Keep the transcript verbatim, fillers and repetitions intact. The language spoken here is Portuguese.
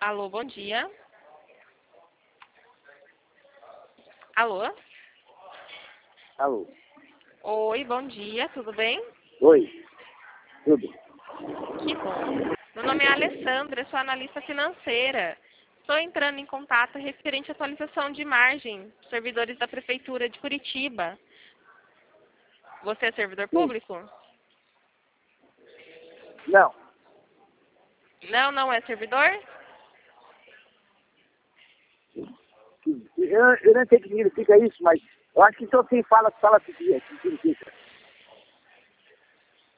Alô, bom dia. Alô? Alô. Oi, bom dia, tudo bem? Oi. Tudo. Que bom. Meu nome é Alessandra, sou analista financeira. Estou entrando em contato referente à atualização de margem dos servidores da Prefeitura de Curitiba. Você é servidor Sim. público? Não. Não, não é servidor? Eu, eu não sei o que significa isso, mas eu acho que só quem fala, fala o que significa.